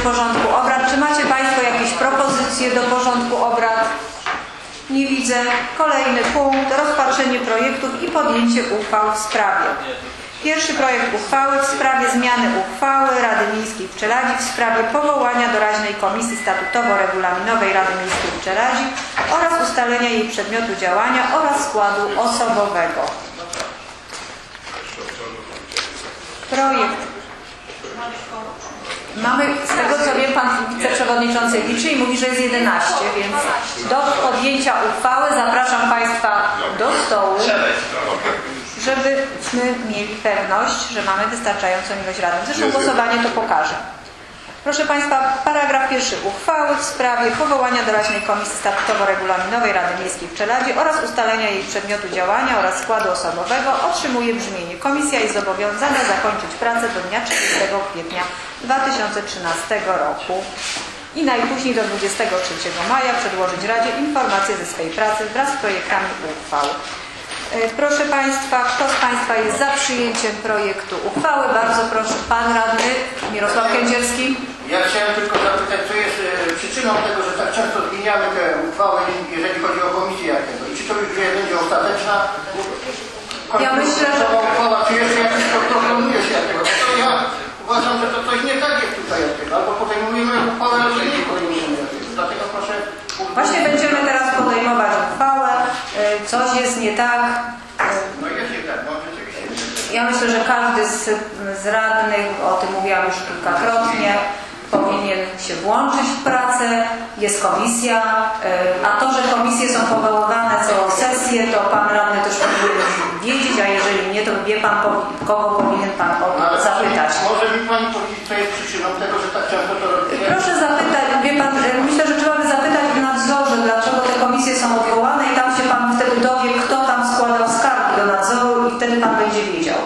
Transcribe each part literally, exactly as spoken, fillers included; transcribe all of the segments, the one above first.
porządku obrad. Czy macie Państwo jakieś propozycje do porządku obrad? Nie widzę. Kolejny punkt. Rozpatrzenie projektów i podjęcie uchwał w sprawie. Pierwszy projekt uchwały w sprawie zmiany uchwały Rady Miejskiej w Czeladzi w sprawie powołania doraźnej Komisji Statutowo-Regulaminowej Rady Miejskiej w Czeladzi oraz ustalenia jej przedmiotu działania oraz składu osobowego. Projekt. Mamy, z tego co wiem, pan wiceprzewodniczący liczy i mówi, że jest jedenaście, więc do podjęcia uchwały zapraszam Państwa do stołu, żebyśmy mieli pewność, że mamy wystarczającą ilość radnych. Zresztą głosowanie to pokaże. Proszę Państwa, paragraf pierwszy uchwały w sprawie powołania doraźnej Komisji Statutowo-Regulaminowej Rady Miejskiej w Czeladzi oraz ustalenia jej przedmiotu działania oraz składu osobowego otrzymuje brzmienie. Komisja jest zobowiązana zakończyć pracę do dnia trzydziestego kwietnia dwa tysiące trzynastego roku i najpóźniej do dwudziestego trzeciego maja przedłożyć Radzie informację ze swej pracy wraz z projektami uchwał. Proszę Państwa, kto z Państwa jest za przyjęciem projektu uchwały? Bardzo proszę, Pan Radny Mirosław Kędzierski. Ja chciałem tylko zapytać, co jest przyczyną tego, że tak często zmieniamy te uchwały, jeżeli chodzi o komisję jakiego. I czy to już będzie ostateczna ja myślę, że... uchwała, czy jeszcze jakiś proponuje się tego? To ja uważam, że to coś nie tak jest tutaj od tego. Albo podejmujemy uchwałę, albo nie podejmujemy od tego. Dlatego proszę... Właśnie będziemy teraz podejmować uchwałę. Coś jest nie tak. No jest nie tak, no rzeczywiście. Ja myślę, że każdy z, z radnych, o tym mówiłam już kilkakrotnie, powinien się włączyć w pracę. Jest komisja, a to, że komisje są powoływane co sesję, to Pan Radny też powinien wiedzieć, a jeżeli nie, to wie Pan, kogo powinien Pan o to zapytać. Może mi Pani powiedzieć, co jest przyczyną tego, że tak często to robi? Proszę zapytać, wie Pan, myślę, że trzeba by zapytać w nadzorze, dlaczego te komisje są odwołane i tam się Pan wtedy dowie, kto tam składał skargi do nadzoru i wtedy Pan będzie wiedział.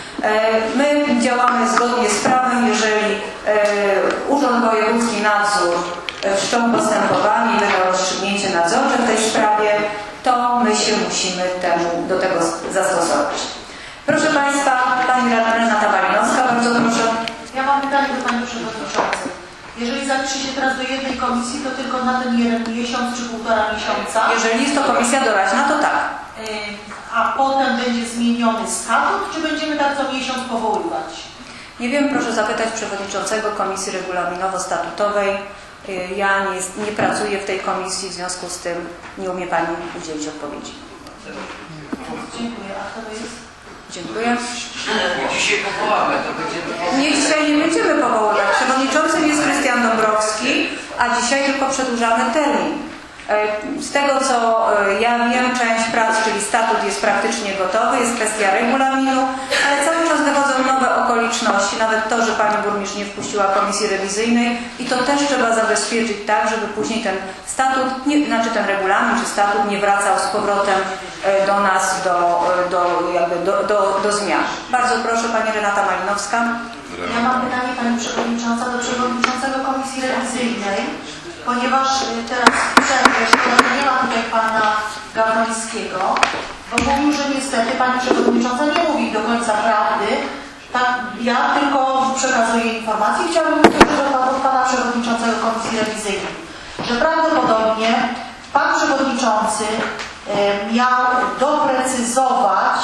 My działamy zgodnie z prawem, jeżeli Urząd Wojewódzki Nadzór wszczął postępowanie i będzie rozstrzygnięcie nadzorcze w tej sprawie, to my się musimy temu, do tego zastosować. Proszę Państwa, Pani Radna Renata Malinowska, bardzo proszę. Ja mam pytanie do Pani Przewodniczącej. Jeżeli zapisze się teraz do jednej komisji, to tylko na ten jeden miesiąc czy półtora miesiąca? Jeżeli jest to komisja doraźna, to tak. A potem będzie zmieniony statut, czy będziemy tak co miesiąc powoływać? Nie wiem, proszę zapytać przewodniczącego Komisji Regulaminowo-Statutowej. Ja nie, nie pracuję w tej komisji, w związku z tym nie umie Pani udzielić odpowiedzi. Dziękuję. A kto to jest? Dziękuję. Dzisiaj powołamy, to będziemy... Nie, dzisiaj nie będziemy powoływać. Przewodniczącym jest Krystian Dąbrowski, a dzisiaj tylko przedłużamy termin. Z tego co ja wiem, część prac, czyli statut jest praktycznie gotowy, jest kwestia regulaminu, ale cały czas dochodzą nowe okoliczności, nawet to, że Pani Burmistrz nie wpuściła komisji rewizyjnej i to też trzeba zabezpieczyć tak, żeby później ten statut, nie, znaczy ten regulamin czy statut nie wracał z powrotem do nas, do, do, jakby do, do, do zmian. Bardzo proszę Pani Renata Malinowska. Ja mam pytanie Pani Przewodnicząca do Przewodniczącego Komisji Rewizyjnej. Ponieważ teraz przerwę, nie ma tutaj Pana Gawrońskiego, bo mówił, że niestety Pani Przewodnicząca nie mówi do końca prawdy. Tak, ja tylko przekazuję informacje. Chciałabym usłyszeć od Pana Przewodniczącego Komisji Rewizyjnej, że prawdopodobnie Pan Przewodniczący e, miał doprecyzować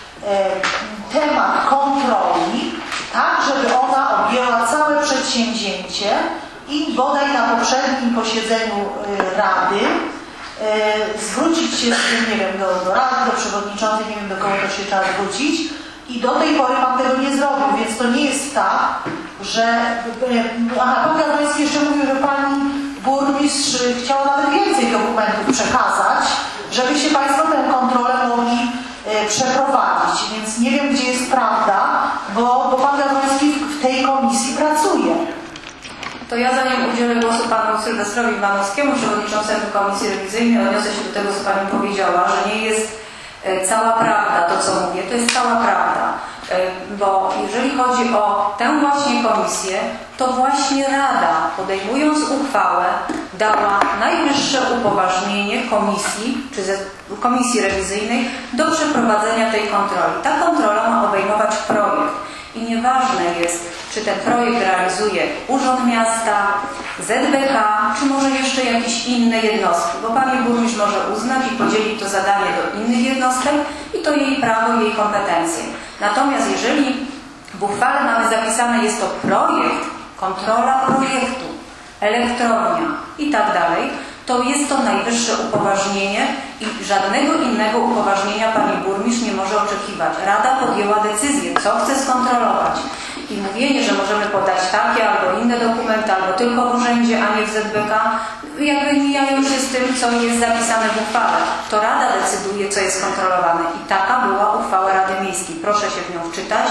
e, temat kontroli, tak żeby ona objęła całe przedsięwzięcie i bodaj na poprzednim posiedzeniu Rady e, zwrócić się z tym, nie wiem, do, do Rady, do Przewodniczącej, nie wiem do kogo to się trzeba zwrócić i do tej pory Pan tego nie zrobił, więc to nie jest tak, że e, a Pan Gawroński jeszcze mówił, że Pani Burmistrz chciał nawet więcej dokumentów przekazać, żeby się Państwo tę kontrolę mogli e, przeprowadzić, więc nie wiem, gdzie jest prawda, bo, bo Pan Gawroński w tej komisji pracuje. To ja zanim udzielę głosu Panu Sylwestrowi Iwanowskiemu, Przewodniczącemu Komisji Rewizyjnej, odniosę się do tego, co Pani powiedziała, że nie jest cała prawda to, co mówię, to jest cała prawda. Bo jeżeli chodzi o tę właśnie komisję, to właśnie Rada, podejmując uchwałę, dała najwyższe upoważnienie komisji, czy komisji rewizyjnej do przeprowadzenia tej kontroli. Ta kontrola ma obejmować projekt i nieważne jest, czy ten projekt realizuje Urząd Miasta, Z B K, czy może jeszcze jakieś inne jednostki, bo Pani Burmistrz może uznać i podzielić to zadanie do innych jednostek i to jej prawo, jej kompetencje. Natomiast jeżeli w uchwale mamy zapisane, jest to projekt, kontrola projektu, elektrownia i tak dalej, to jest to najwyższe upoważnienie i żadnego innego upoważnienia Pani Burmistrz nie może oczekiwać. Rada podjęła decyzję, co chce skontrolować. I mówienie, że możemy podać takie albo inne dokumenty, albo tylko w urzędzie, a nie w Z B K, jakby mijają się z tym, co jest zapisane w uchwale. To Rada decyduje, co jest kontrolowane. I taka była uchwała Rady Miejskiej. Proszę się w nią wczytać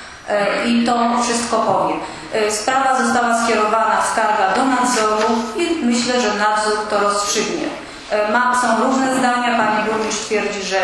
i to wszystko powie. Sprawa została skierowana, skarga do nadzoru i myślę, że nadzór to rozstrzygnie. Ma, są różne zdania. Pani Burmistrz twierdzi, że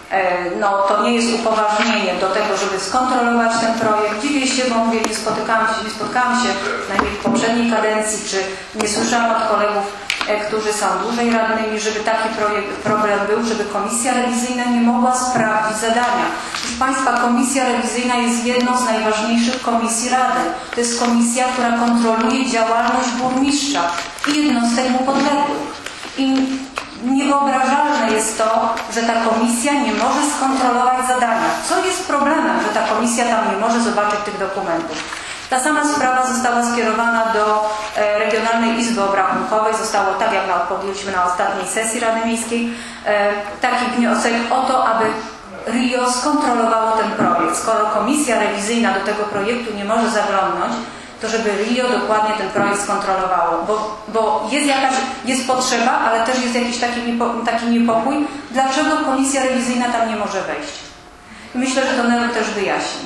no, to nie jest upoważnienie do tego, żeby skontrolować ten projekt. Dziwię się, bo mówię, nie spotykałam się, nie spotkałam się najmniej w poprzedniej kadencji, czy nie słyszałam od kolegów, którzy są dłużej radnymi, żeby taki projekt, problem był, żeby komisja rewizyjna nie mogła sprawdzić zadania. Proszę Państwa, komisja rewizyjna jest jedną z najważniejszych komisji Rady. To jest komisja, która kontroluje działalność burmistrza i jednostek mu podległych. I niewyobrażalne jest to, że ta komisja nie może skontrolować zadania. Co jest problemem, że ta komisja tam nie może zobaczyć tych dokumentów? Ta sama sprawa została skierowana do e, Regionalnej Izby Obrachunkowej. Zostało, tak jak na odpowiedzieliśmy na ostatniej sesji Rady Miejskiej, e, taki wniosek o to, aby R I O skontrolowało ten projekt. Skoro komisja rewizyjna do tego projektu nie może zaglądnąć, to żeby R I O dokładnie ten projekt skontrolowało, bo, bo jest jakaś, jest potrzeba, ale też jest jakiś taki, niepo, taki niepokój, dlaczego komisja rewizyjna tam nie może wejść. Myślę, że to Nelu też wyjaśni.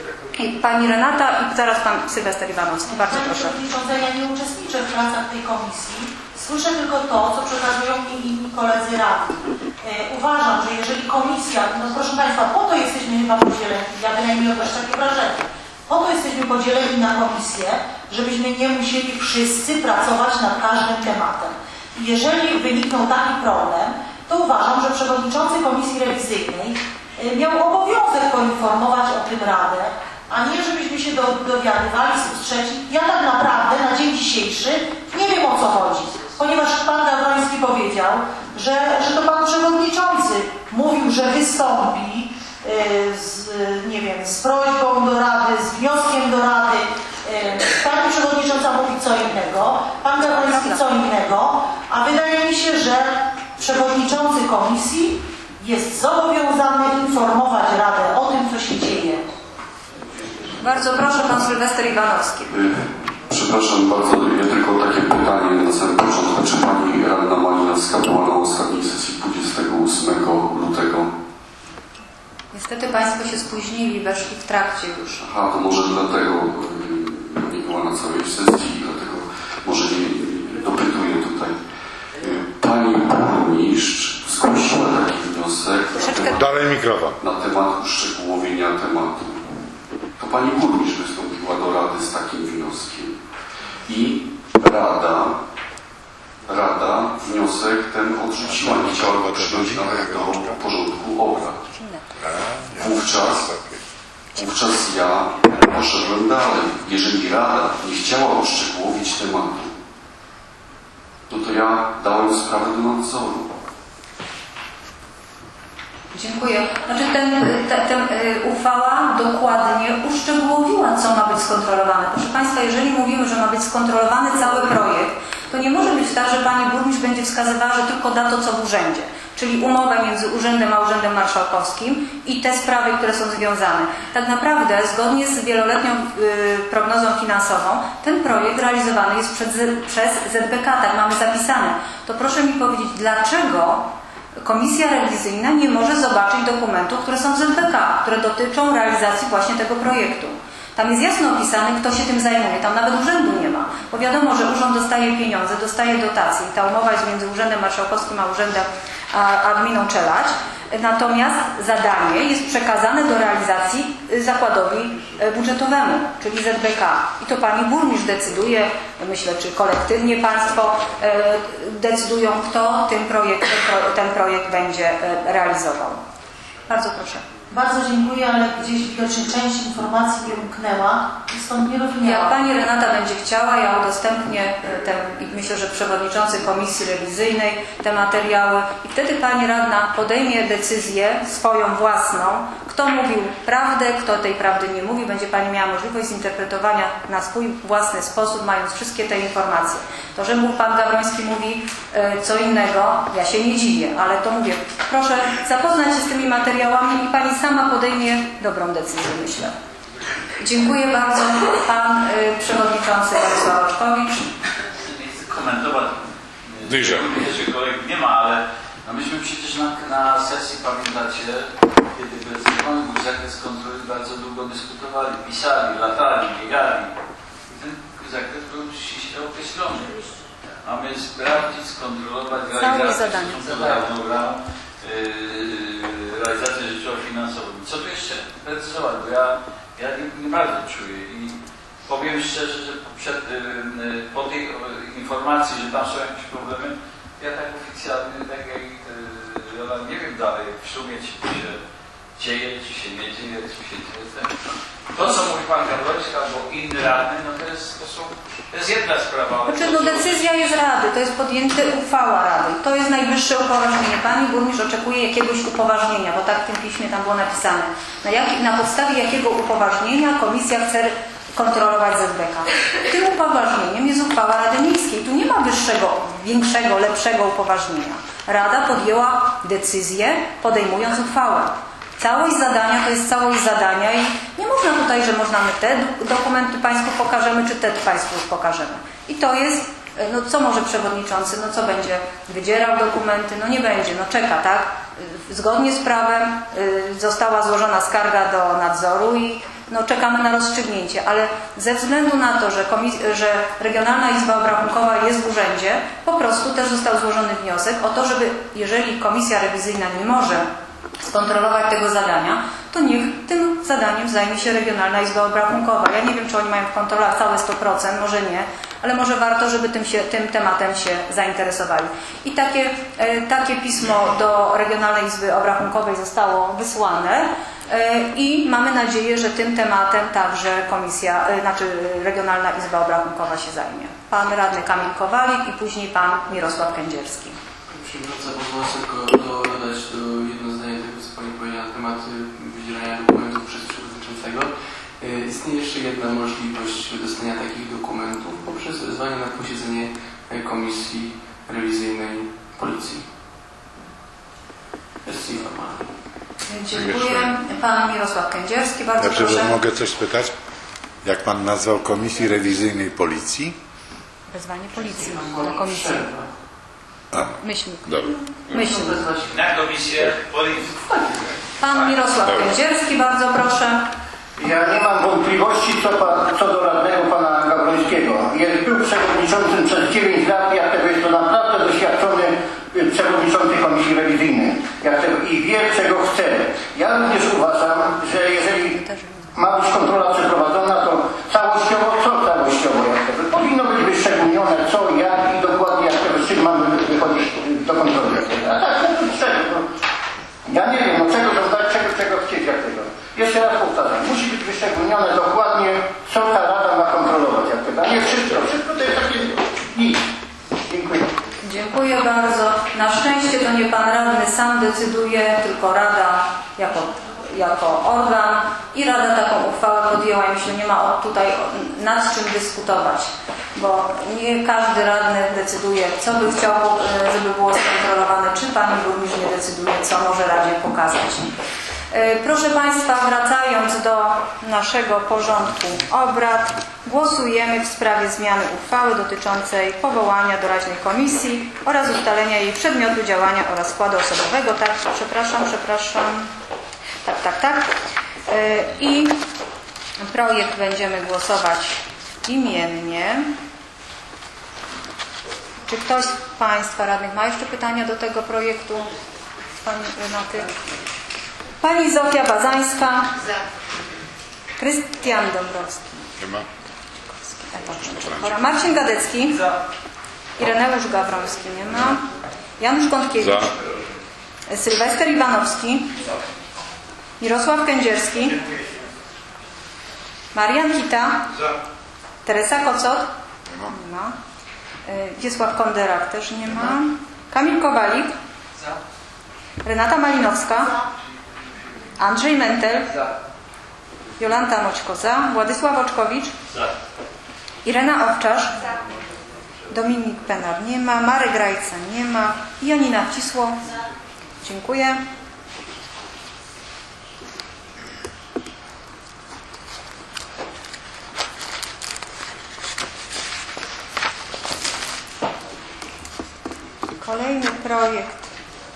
I Pani Renata i zaraz Pan Sylwester Iwanowski. Bardzo Panie proszę. Przewodnicząca, ja nie uczestniczę w pracach tej komisji. Słyszę tylko to, co przekazują mi inni koledzy radni. E, uważam, że jeżeli komisja, no proszę Państwa, po to jesteśmy chyba podzieleni, ja bynajmniej odnoszę takie wrażenie, po to jesteśmy podzieleni na komisję, żebyśmy nie musieli wszyscy pracować nad każdym tematem. I jeżeli wyniknął taki problem, to uważam, że przewodniczący komisji rewizyjnej e, miał obowiązek poinformować o tym Radę, a nie żebyśmy się do, dowiadywali z ust trzecich. Ja tak naprawdę na dzień dzisiejszy nie wiem, o co chodzi, ponieważ Pan Gawroński powiedział, że, że to Pan Przewodniczący mówił, że wystąpi yy, z, nie wiem, z prośbą do Rady, z wnioskiem do Rady. Yy, Pani Przewodnicząca mówi co innego, Pan Gawroński co innego, a wydaje mi się, że Przewodniczący Komisji jest zobowiązany informować Radę o tym, co się dzieje. Bardzo proszę, Pan Sylwester Iwanowski. Przepraszam bardzo, ja tylko takie pytanie na samym początku. Czy Pani Radna Malinowska była na ostatniej sesji dwudziestego ósmego lutego? Niestety Państwo się spóźnili, weszli w trakcie już. Aha, to może dlatego nie była na całej sesji i dlatego może nie, nie dopytuję tutaj. Pani Burmistrz zgłosiła taki wniosek na temat, Dalej mikrofon. na temat uszczegółowienia tematu. To Pani Burmistrz wystąpiła do Rady z takim wnioskiem. I Rada, Rada wniosek ten odrzuciła, nie chciała go przyjąć nawet do porządku obrad. Wówczas, wówczas ja poszedłem dalej. Jeżeli Rada nie chciała uszczegółowić tematu, no to ja dałem sprawę do nadzoru. Dziękuję. Znaczy ten, ta, ten y, uchwała dokładnie uszczegółowiła, co ma być skontrolowane. Proszę Państwa, jeżeli mówimy, że ma być skontrolowany cały projekt, to nie może być tak, że Pani Burmistrz będzie wskazywała, że tylko da to, co w urzędzie. Czyli umowę między urzędem a urzędem marszałkowskim i te sprawy, które są związane. Tak naprawdę, zgodnie z wieloletnią y, prognozą finansową, ten projekt realizowany jest przez, przez Z B K, tak mamy zapisane. To proszę mi powiedzieć, dlaczego Komisja Rewizyjna nie może zobaczyć dokumentów, które są w Z B K, które dotyczą realizacji właśnie tego projektu. Tam jest jasno opisane, kto się tym zajmuje. Tam nawet urzędu nie ma. Bo wiadomo, że urząd dostaje pieniądze, dostaje dotacje. Ta umowa jest między Urzędem Marszałkowskim a Urzędem a, a Gminą Czelać. Natomiast zadanie jest przekazane do realizacji zakładowi budżetowemu, czyli Z B K. I to Pani Burmistrz decyduje, myślę, czy kolektywnie Państwo decydują, kto ten projekt, ten projekt będzie realizował. Bardzo proszę. Bardzo dziękuję, ale gdzieś widocznie część informacji mnie umknęła i stąd nie Jak rozumiałam. Pani Renata będzie chciała, ja udostępnię te, i myślę, że przewodniczący komisji rewizyjnej te materiały i wtedy Pani Radna podejmie decyzję swoją własną, kto mówił prawdę, kto tej prawdy nie mówi. Będzie Pani miała możliwość zinterpretowania na swój własny sposób, mając wszystkie te informacje. To, że Pan Gawroński mówi co innego, ja się nie dziwię, ale to mówię, proszę zapoznać się z tymi materiałami i Pani sama podejmie dobrą decyzję, myślę. Dziękuję bardzo. Pan y, Przewodniczący Jarosław Oczkowicz. Nie chcę komentować. Dyża. Jeszcze kolegów nie ma, ale no myśmy przecież na, na sesji, pamiętacie, kiedy bezwzględny był zakres kontroli, bardzo długo dyskutowali, pisali, latali, biegali. I ten zakres był ściśle określony. Mamy sprawdzić, skontrolować realizację harmonogramu, yy, realizację życiowo-finansową. Co tu jeszcze precyzować, bo ja, ja nie, nie bardzo czuję i powiem szczerze, że przed, yy, po tej yy, informacji, że tam są jakieś problemy, ja tak oficjalnie, tak jak yy, ja nie wiem dalej w sumie, czy to się dzieje, czy się nie dzieje, czy się dzieje. Tak? To, co mówi Pan Gawroński albo inny radny, no to jest, to są, to jest jedna sprawa. Znaczy, no decyzja jest Rady, to jest podjęta uchwała Rady. To jest najwyższe upoważnienie. Pani burmistrz oczekuje jakiegoś upoważnienia, bo tak w tym piśmie tam było napisane. Na, jak, na podstawie jakiego upoważnienia komisja chce kontrolować Z B K. Tym upoważnieniem jest uchwała Rady Miejskiej. Tu nie ma wyższego, większego, lepszego upoważnienia. Rada podjęła decyzję, podejmując uchwałę. Całość zadania to jest całość zadania i nie można tutaj, że można my te dokumenty Państwu pokażemy, czy te Państwu pokażemy. I to jest, no co może przewodniczący, no co będzie wydzierał dokumenty, no nie będzie, no czeka, tak? Zgodnie z prawem y, została złożona skarga do nadzoru i no czekamy na rozstrzygnięcie, ale ze względu na to, że, komis- że Regionalna Izba Obrachunkowa jest w urzędzie, po prostu też został złożony wniosek o to, żeby jeżeli komisja rewizyjna nie może skontrolować tego zadania, to niech tym zadaniem zajmie się Regionalna Izba Obrachunkowa. Ja nie wiem, czy oni mają w kontrolach całe sto procent, może nie, ale może warto, żeby tym, się, tym tematem się zainteresowali. I takie, e, takie pismo do Regionalnej Izby Obrachunkowej zostało wysłane e, i mamy nadzieję, że tym tematem także komisja, e, znaczy Regionalna Izba Obrachunkowa się zajmie. Pan radny Kamil Kowalik i później pan Mirosław Kędzierski. Przewodnicząca, pozwolę sobie tylko do, dodać do jedno zdanie tego, co Pani powiedziała na temat wydzielania dokumentów przez przewodniczącego. E, istnieje jeszcze jedna możliwość wydostania takich dokumentów poprzez wezwanie na posiedzenie Komisji Rewizyjnej Policji. Jest informacja. Dziękuję. Pan Mirosław Kędzierski, bardzo Dobrze, proszę. mogę coś spytać? Jak Pan nazwał Komisji Rewizyjnej Policji? Wezwanie policji na komisję. A, Myślnik. dobra. Myślnik. Na komisję policji. Pan Mirosław Dobra. Kędzierski, bardzo proszę. Ja nie mam wątpliwości co, pa, co do radnego pana Gawrońskiego. Jest był przewodniczącym przez dziewięć lat, jak tego jest to naprawdę doświadczony y, przewodniczący Komisji Rewizyjnej. Jak tego, i wie, czego chce. Ja również uważam, że jeżeli ma być kontrola przeprowadzona, to całościowo, co całościowo, jak tego, powinno być wyszczególnione co, jak i dokładnie jak tego, z czym mamy wychodzić do kontroli. A tak, no, czego? No, ja nie wiem, no czego żądać, czego, czego chcieć, jak tego. Jeszcze raz powtarzam, musi być wyszczególnione dokładnie, co ta Rada ma kontrolować, jak tego. A nie wszystko, wszystko to jest takie nic. Dziękuję. Dziękuję bardzo. Na szczęście to nie pan radny sam decyduje, tylko Rada jako, jako organ i Rada taką uchwałę podjęła i myślę, nie ma tutaj nad czym dyskutować, bo nie każdy radny decyduje, co by chciał, żeby było skontrolowane, czy pani burmistrz nie decyduje, co może Radzie pokazać. Proszę Państwa, wracając do naszego porządku obrad, głosujemy w sprawie zmiany uchwały dotyczącej powołania doraźnej komisji oraz ustalenia jej przedmiotu działania oraz składu osobowego. Tak, przepraszam, przepraszam. Tak, tak, tak. I projekt będziemy głosować imiennie. Czy ktoś z Państwa radnych ma jeszcze pytania do tego projektu? Pani Renaty? Pani Zofia Bazańska. Krystian Dąbrowski. Nie ma? Ewa Marcin Gadecki. Ireneusz Gawroński. Nie ma. Janusz Kątkiewicz. Sylwester Iwanowski. Mirosław Kędzierski. Marian Kita. Teresa Kocot. Nie ma. Wiesław Konderak też nie ma. Kamil Kowalik. Renata Malinowska. Andrzej Mentel. Jolanta Moćko za. Władysław Oczkowicz. Irena Owczarz. Dominik Penar nie ma. Marek Grajca nie ma. Janina Wcisło. Dziękuję. Kolejny projekt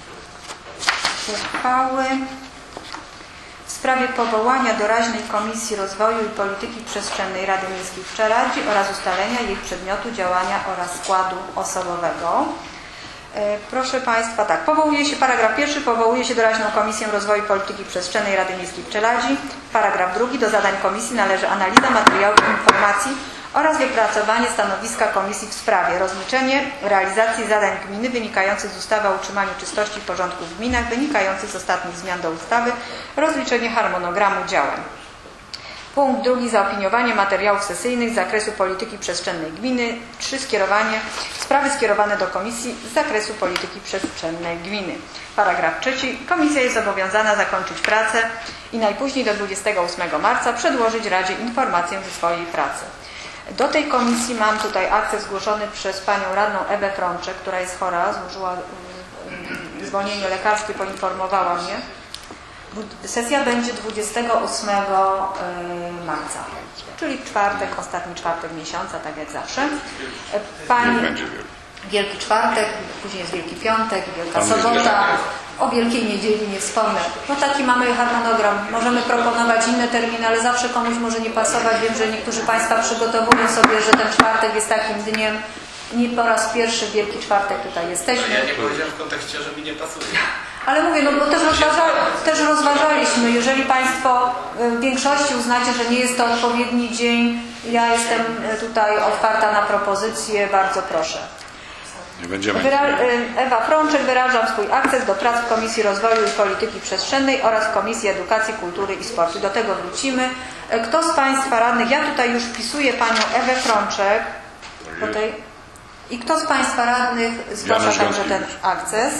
uchwały w sprawie powołania doraźnej Komisji Rozwoju i Polityki Przestrzennej Rady Miejskiej w Czeladzi oraz ustalenia jej przedmiotu działania oraz składu osobowego. Proszę Państwa, tak, powołuje się, paragraf pierwszy, powołuje się doraźną Komisję Rozwoju i Polityki Przestrzennej Rady Miejskiej w Czeladzi. Paragraf drugi, do zadań Komisji należy analiza materiałów i informacji oraz wypracowanie stanowiska Komisji w sprawie rozliczenie realizacji zadań gminy wynikających z ustawy o utrzymaniu czystości i porządku w gminach, wynikających z ostatnich zmian do ustawy, rozliczenie harmonogramu działań. Punkt drugi, zaopiniowanie materiałów sesyjnych z zakresu polityki przestrzennej gminy. trzy. Skierowanie, sprawy skierowane do Komisji z zakresu polityki przestrzennej gminy. Paragraf trzeci. Komisja jest zobowiązana zakończyć pracę i najpóźniej do dwudziestego ósmego marca przedłożyć Radzie informację ze swojej pracy. Do tej komisji mam tutaj akces zgłoszony przez panią radną Ewę Frączek, która jest chora, złożyła zwolnienie lekarskie, poinformowała mnie. Sesja będzie dwudziestego ósmego marca, czyli czwartek, ostatni czwartek miesiąca, tak jak zawsze. Pani, Wielki Czwartek, później jest Wielki Piątek, Wielka Sobota. O Wielkiej Niedzieli nie wspomnę. No taki mamy harmonogram. Możemy proponować inne terminy, ale zawsze komuś może nie pasować. Wiem, że niektórzy Państwa przygotowują sobie, że ten czwartek jest takim dniem. Nie po raz pierwszy Wielki Czwartek tutaj jesteśmy. Ja nie powiedziałem w kontekście, że mi nie pasuje. Ale mówię, no bo też, rozważa, też rozważaliśmy, jeżeli Państwo w większości uznacie, że nie jest to odpowiedni dzień, ja jestem tutaj otwarta na propozycje, bardzo proszę. Nie będziemy. Wyra Ewa Frączek, wyrażam swój akces do prac w Komisji Rozwoju i Polityki Przestrzennej oraz w Komisji Edukacji, Kultury i Sportu. Do tego wrócimy. Kto z Państwa radnych, ja tutaj już wpisuję panią Ewę Frączek tutaj, i kto z Państwa radnych zgłasza także ten akces?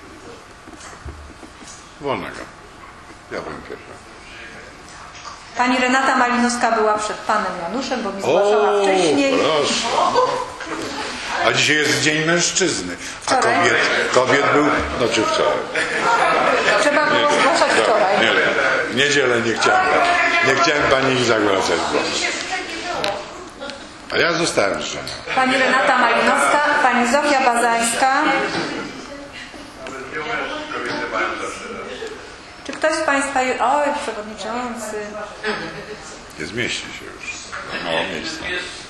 Wolnego. Ja byłem pierwszy. Pani Renata Malinowska była przed panem Januszem, bo mi zgłaszała o, wcześniej. Proszę. A dzisiaj jest Dzień Mężczyzny. A Wczoraj? kobiet, kobiet był, no czy wczoraj. Trzeba było zgłaszać wczoraj. Nie, w niedzielę nie chciałem. Nie chciałem pani zagłaszać. A ja zostałem żoną. Pani Renata Malinowska, pani Zofia Bazańska. Czy ktoś z Państwa... Oj, przewodniczący. Nie zmieści się już. Mało miejsca.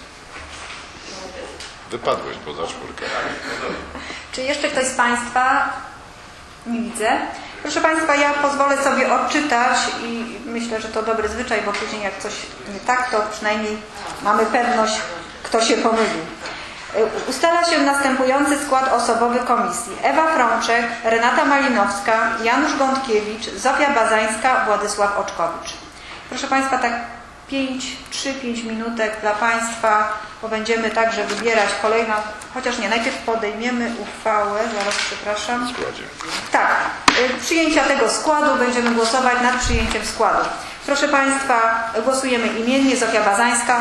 Wypadłeś poza czwórkę. Czy jeszcze ktoś z Państwa? Nie widzę. Proszę Państwa, ja pozwolę sobie odczytać i myślę, że to dobry zwyczaj, bo później jak coś nie tak, to przynajmniej mamy pewność, kto się pomylił. Ustala się następujący skład osobowy komisji. Ewa Frączek, Renata Malinowska, Janusz Gądkiewicz, Zofia Bazańska, Władysław Oczkowicz. Proszę Państwa, tak pięć, trzy pięć minutek dla Państwa, bo będziemy także wybierać kolejną, chociaż nie, najpierw podejmiemy uchwałę, zaraz przepraszam. Tak, przyjęcia tego składu, będziemy głosować nad przyjęciem składu. Proszę Państwa, głosujemy imiennie. Zofia Bazańska.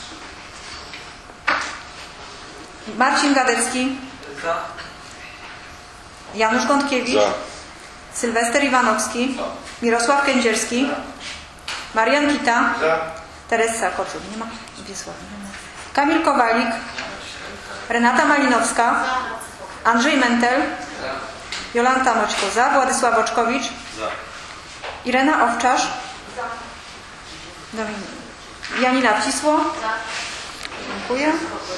Marcin Gadecki. Za. Janusz Gądkiewicz. Za. Sylwester Iwanowski. Mirosław Kędzierski. Marian Kita. Za. Teresa Kocut. Nie ma. Wiesław. Nie ma. Kamil Kowalik. Renata Malinowska. Andrzej Mentel. Jolanta Moćko za. Władysław Oczkowicz. Za. Irena Owczarz. Dominik. Janina Wcisło. Dziękuję.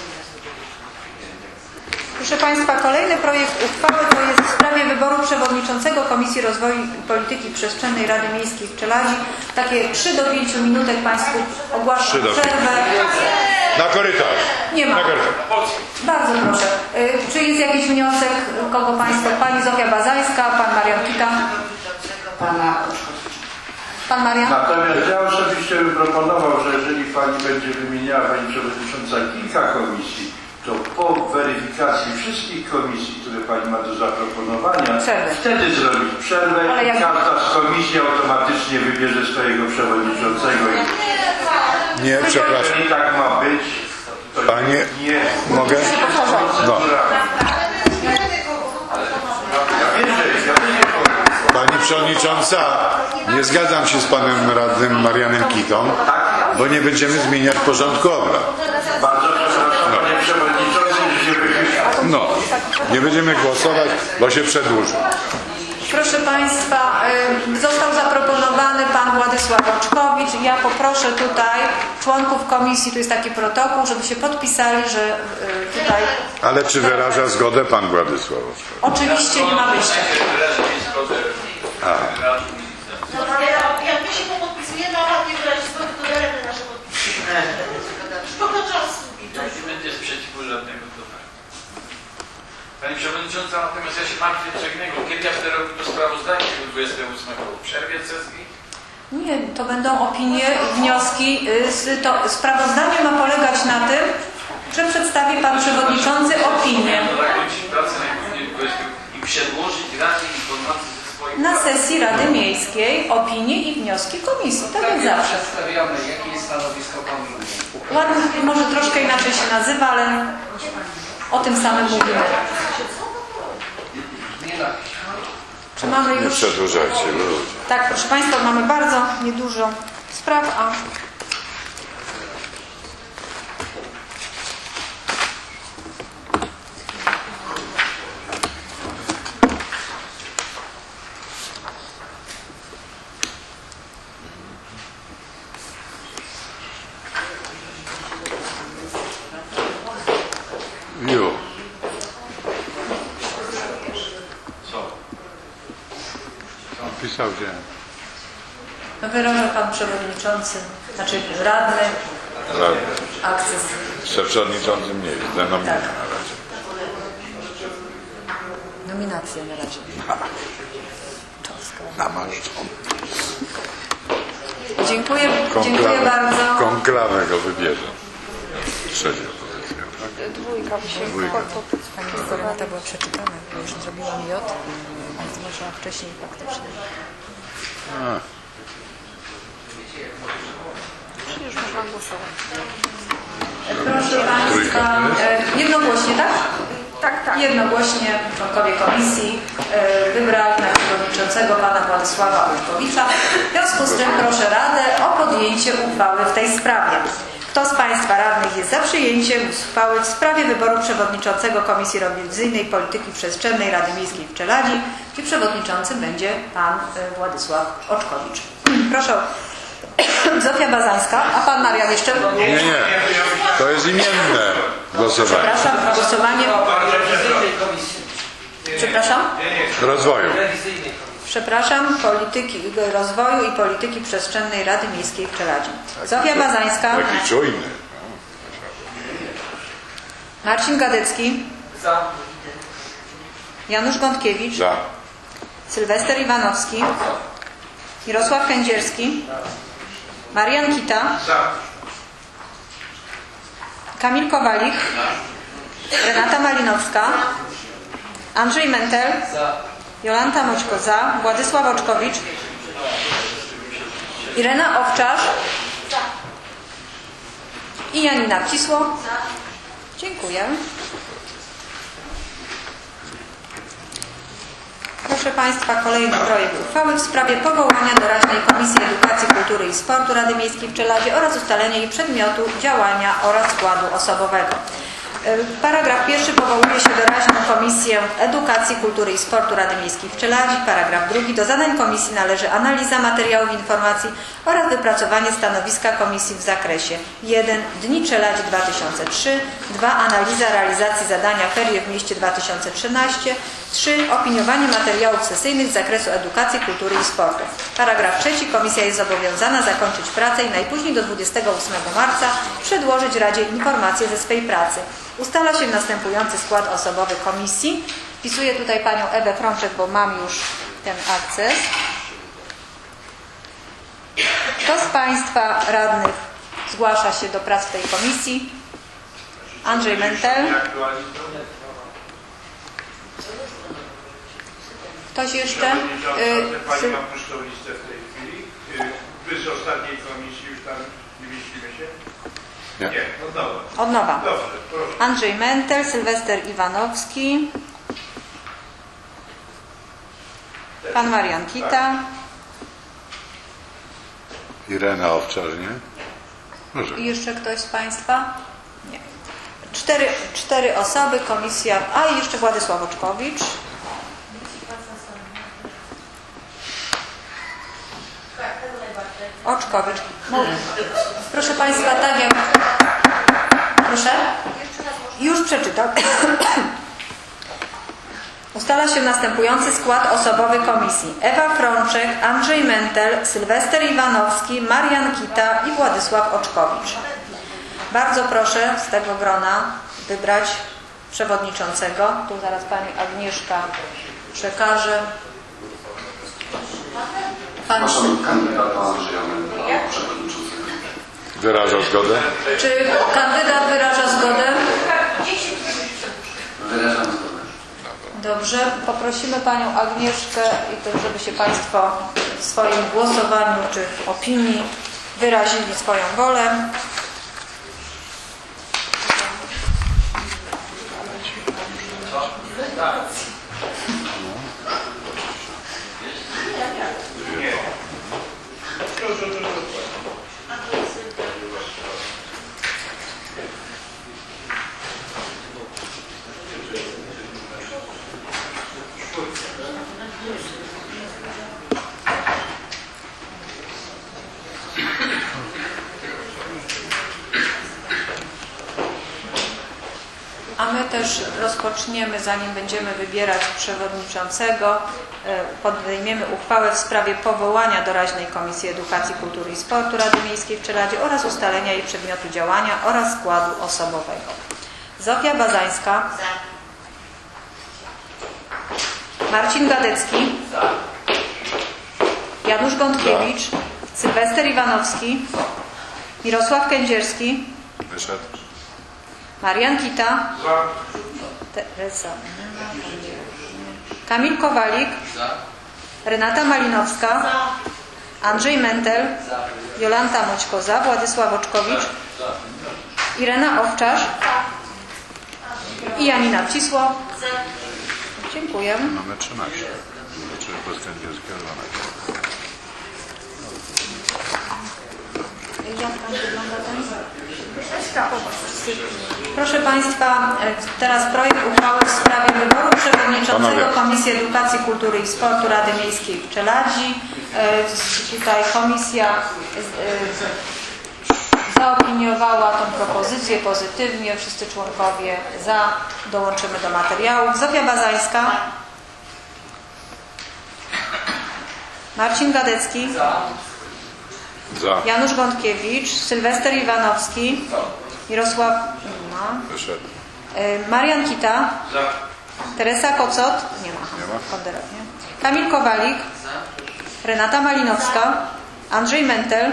Proszę Państwa, kolejny projekt uchwały to jest w sprawie wyboru przewodniczącego Komisji Rozwoju i Polityki Przestrzennej Rady Miejskiej w Czeladzi. Takie trzy do pięciu minutek Państwu ogłaszam przerwę. Na korytarz. Nie ma. Na korytarz. Bardzo proszę. Y, Czy jest jakiś wniosek? Kogo Państwo? Pani Zofia Bazańska, Pan Marian Kita. Pana Oczkowicza. Pan Marian? Natomiast ja osobiście bym proponował, że jeżeli Pani będzie wymieniała, Pani Przewodnicząca, kilka komisji, to po weryfikacji wszystkich komisji, które Pani ma do zaproponowania, Przerwę. wtedy zrobić przerwę Ale i jak- każda z komisji automatycznie wybierze swojego przewodniczącego. Nie, przepraszam. Jeżeli tak ma być, to Panie, nie... mogę? No. Ja wiem, że ja wiem, że Pani Przewodnicząca, nie zgadzam się z Panem Radnym Marianem Kitą, bo nie będziemy zmieniać porządku obrad. bardzo przepraszam, Panie Przewodniczący, że się wychylił. No, nie będziemy głosować, bo się przedłuży. Proszę Państwa, y, został zaproponowany Pan Władysław Oczkowicz. Ja poproszę tutaj członków komisji, tu jest taki protokół, żeby się podpisali, że y, tutaj... Ale czy wyraża zgodę Pan Władysław? Oczywiście nie ma wyjścia. No, ale jak my się podpisujemy, a ładnie wyrazić zgody, to daremy nasze podpisy. Szkoda czasu. To nie będzie sprzeciwu żadnego do tego. Pani Przewodnicząca, natomiast ja się martwię co innego. Kiedy ja będę robił to sprawozdanie dwudziestego ósmego? W przerwie sesji? Nie, to będą opinie, wnioski. y, z- To sprawozdanie ma polegać na tym, że przedstawi Pan Przewodniczący opinię No zakończyć pracę najpóźniej dwudziestego i przedłożyć Radzie informacje ze swoich na prac. sesji Rady Miejskiej, opinie i wnioski komisji, tak jak zawsze. Przedstawiamy, jakie jest stanowisko komisji. Ładnie, może troszkę inaczej się nazywa, ale o tym samym mówimy. Czy mamy Nie już... przedłużajcie, ludzie. Tak, proszę Państwa, mamy bardzo niedużo spraw, a Jo. Co? Pisał się. no wyraża Pan Przewodniczący, znaczy Radny akces. Przewodniczącym nie jest, denominacja na razie. Nominację na razie. Namaszczony. Dziękuję, dziękuję bardzo. Konklawę go wybierze. Trzecia pozycja, tak? Dwójka, Dwójka. Pani Koronata była przeczytana, bo już zrobiłam J, więc zgłaszała wcześniej faktycznie. A, Już można głosować. Proszę Państwa, e, jednogłośnie, tak? Tak, tak. Jednogłośnie członkowie komisji e, wybrali na przewodniczącego Pana Władysława Oczkowicza. W związku z tym proszę Radę o podjęcie uchwały w tej sprawie. Kto z Państwa radnych jest za przyjęciem uchwały w sprawie wyboru przewodniczącego Komisji Rewizyjnej Polityki Przestrzennej Rady Miejskiej w Czeladzi, gdzie przewodniczącym będzie Pan e, Władysław Oczkowicz. Proszę. Zofia Bazańska, a Pan Marian jeszcze? nie, nie. To jest imienne głosowanie. Przepraszam, głosowanie. Przepraszam? Rozwoju. Przepraszam, polityki rozwoju i polityki przestrzennej Rady Miejskiej w Czeladzi. Zofia Bazańska, Taki czujny. Marcin Gadecki, Za. Janusz Gądkiewicz, Za. Sylwester Iwanowski, Mirosław Kędzierski, Marian Kita, Kamil Kowalik, Renata Malinowska, Andrzej Mentel, Jolanta Moćko za, Władysław Oczkowicz, Irena Owczarz i Janina Wcisło. Dziękuję. Proszę Państwa, kolejny projekt uchwały w sprawie powołania doraźnej Komisji Edukacji, Kultury i Sportu Rady Miejskiej w Czeladzie oraz ustalenia jej przedmiotu działania oraz składu osobowego. Paragraf pierwszy powołuje się doraźną Komisję Edukacji, Kultury i Sportu Rady Miejskiej w Czeladzi. Paragraf drugi. Do zadań komisji należy analiza materiałów informacji oraz wypracowanie stanowiska komisji w zakresie jeden. Dni Czeladzi dwa tysiące trzy, dwa. Analiza realizacji zadania Ferie w mieście dwa tysiące trzynaście, trzy. Opiniowanie materiałów sesyjnych z zakresu edukacji, kultury i sportu. Paragraf trzeci. Komisja jest zobowiązana zakończyć pracę i najpóźniej do dwudziestego ósmego marca przedłożyć Radzie informacje ze swej pracy. Ustala się następujący skład osobowy komisji. Wpisuję tutaj Panią Ewę Frączek, bo mam już ten akces. Kto z Państwa radnych zgłasza się do prac w tej komisji? Andrzej Mentel. Ktoś jeszcze? Przewodnicząca, Pani ma pustą listę w tej chwili. Wy z ostatniej komisji już tam nie mieścimy się? Nie. Nie, od nowa. Od nowa. Dobrze, proszę. Andrzej Mentel, Sylwester Iwanowski, pan Marian Kita, Irena Owczarz, nie? Może. i jeszcze ktoś z Państwa? Nie. Cztery, cztery osoby, komisja, a i jeszcze Władysław Oczkowicz. Oczkowicz. No, proszę Państwa, tak jak... Proszę? Już przeczytam. Ustala się następujący skład osobowy komisji. Ewa Frączek, Andrzej Mentel, Sylwester Iwanowski, Marian Kita i Władysław Oczkowicz. Bardzo proszę z tego grona wybrać przewodniczącego. Tu zaraz Pani Agnieszka przekaże. Pan... Przepraszam, kandydata Andrzeja Mendela, przewodniczącego. Wyraża zgodę? Czy kandydat wyraża zgodę? Wyrażam zgodę. Dobrze, poprosimy Panią Agnieszkę i to, żeby się Państwo w swoim głosowaniu czy opinii wyrazili swoją wolę. A my też rozpoczniemy, zanim będziemy wybierać przewodniczącego, podejmiemy uchwałę w sprawie powołania doraźnej Komisji Edukacji, Kultury i Sportu Rady Miejskiej w Czeladzie oraz ustalenia jej przedmiotu działania oraz składu osobowego. Zofia Bazańska. Marcin Gadecki. Janusz Gądkiewicz. Sylwester Iwanowski. Mirosław Kędzierski. Wyszedł. Marian Kita. Teresa. Kamil Kowalik. Renata Malinowska. Andrzej Mentel. Jolanta Moćko-za. Władysław Oczkowicz. Irena Owczarz. I Janina Wcisło. Dziękuję. Mamy trzynaście. Znaczy bez Kędzierskiego dwanaście. Jak tam wygląda ten? Proszę Państwa, teraz projekt uchwały w sprawie wyboru przewodniczącego Komisji Edukacji, Kultury i Sportu Rady Miejskiej w Czeladzi. Tutaj komisja zaopiniowała tę propozycję pozytywnie. Wszyscy członkowie za. Dołączymy do materiałów. Zofia Bazańska. Marcin Gadecki. Za. Janusz Gądkiewicz. Sylwester Iwanowski. Mirosław ma. Wyszedł. Marian Kita. Za. Teresa Kocot. Nie ma. Nie ma. Konderat, nie? Kamil Kowalik. Renata Malinowska. Andrzej Mentel.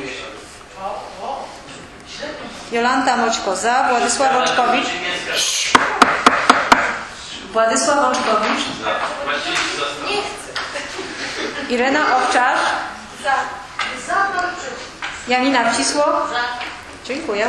Jolanta Moćko-za. Władysław Oczkowicz. Władysław Oczkowicz. Irena Owczarz. Janina Wcisło. Dziękuję.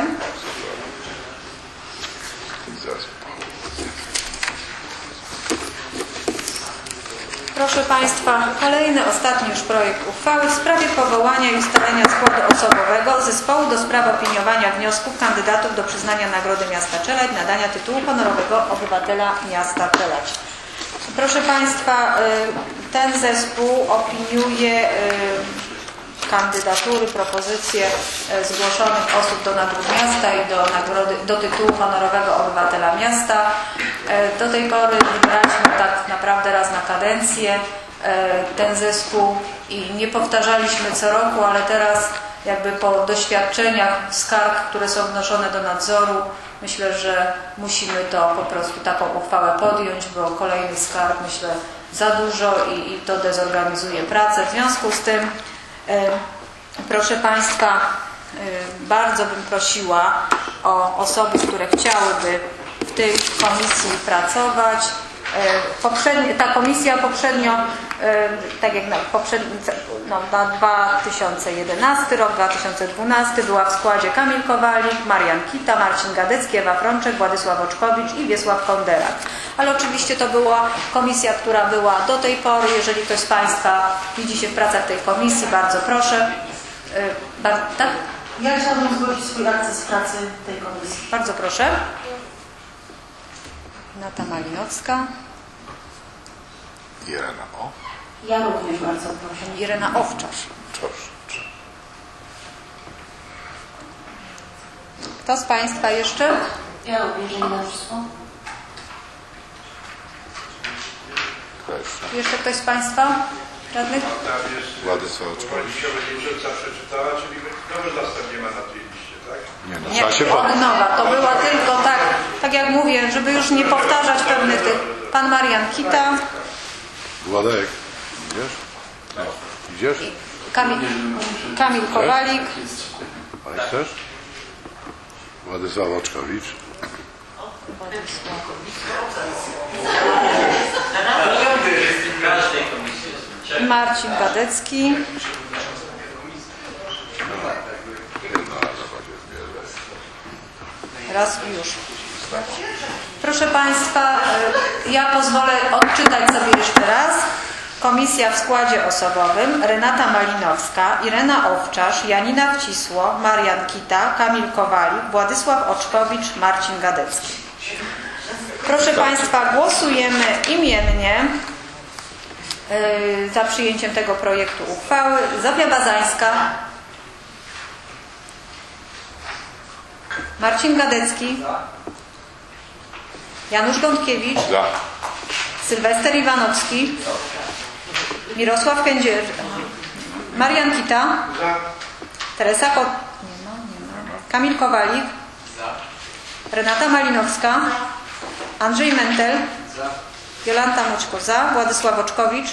Proszę Państwa, kolejny, ostatni już projekt uchwały w sprawie powołania i ustalenia składu osobowego Zespołu do spraw opiniowania wniosków kandydatów do przyznania Nagrody Miasta Czeladź, nadania tytułu honorowego obywatela Miasta Czeladź. Proszę Państwa, ten zespół opiniuje kandydatury, propozycje zgłoszonych osób do nagród miasta i do, nagrody, do tytułu honorowego obywatela miasta. Do tej pory wybraliśmy tak naprawdę raz na kadencję ten zespół i nie powtarzaliśmy co roku, ale teraz jakby po doświadczeniach skarg, które są wnoszone do nadzoru, myślę, że musimy to po prostu taką uchwałę podjąć, bo kolejnych skarg myślę za dużo i, i to dezorganizuje pracę. W związku z tym Proszę Państwa, y, bardzo bym prosiła o osoby, które chciałyby w tej komisji pracować. Y, poprzednio, ta komisja poprzednio, y, tak jak na, poprzedni, no, na dwa tysiące jedenasty rok, dwa tysiące dwunasty była w składzie Kamil Kowalik, Marian Kita, Marcin Gadecki, Ewa Frączek, Władysław Oczkowicz i Wiesław Konderak. Ale oczywiście to była komisja, która była do tej pory. Jeżeli ktoś z Państwa widzi się w pracach tej komisji, bardzo proszę. Yy, bar tak? Ja chciałabym zgłosić swój akces pracy tej komisji. Bardzo proszę. Nata Malinowska. Irena O. Ja również bardzo proszę. Irena Owczarz. Proszę. Kto z Państwa jeszcze? Ja również, że nie na wszystko. Jeszcze ktoś z Państwa? Radnych? Tam jest Władysław Oczkowicz. przewodnicząca przeczytała, czyli nowy zastęp nie ma na tej liście, tak? Nie, no Nie, trzeba się pod... od nowa. To była tylko tak, tak jak mówię, żeby już nie powtarzać pewnych tych. Pan Marian Kita, Władek, idziesz? Nie. Idziesz? Kamil, Kamil Kowalik, A chcesz? Władysław Oczkowicz. W każdej komisji jest. Marcin Gadecki, raz i już. Proszę Państwa, y, ja pozwolę odczytać sobie jeszcze raz. Komisja w składzie osobowym: Renata Malinowska, Irena Owczarz, Janina Wcisło, Marian Kita, Kamil Kowalik, Władysław Oczkowicz, Marcin Gadecki. Proszę Państwa, głosujemy imiennie yy, za przyjęciem tego projektu uchwały. Zofia Bazańska, Marcin Gadecki, Janusz Gądkiewicz, Za. Sylwester Iwanowski, Mirosław Kędzier, Marian Kita, Teresa Kot, nie ma, nie ma. Kamil Kowalik, Renata Malinowska, Andrzej Mentel, Jolanta Moćko za, Władysław Oczkowicz,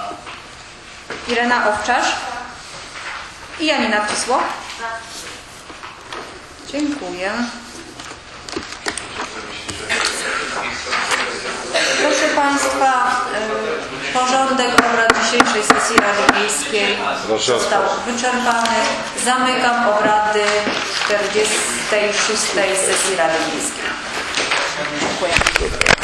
Irena Owczarz i Janina Wcisło. Dziękuję. Proszę Państwa, y, porządek obrad dzisiejszej sesji Rady Miejskiej został wyczerpany. Zamykam obrady czterdziestej szóstej sesji Rady Miejskiej. Dziękuję.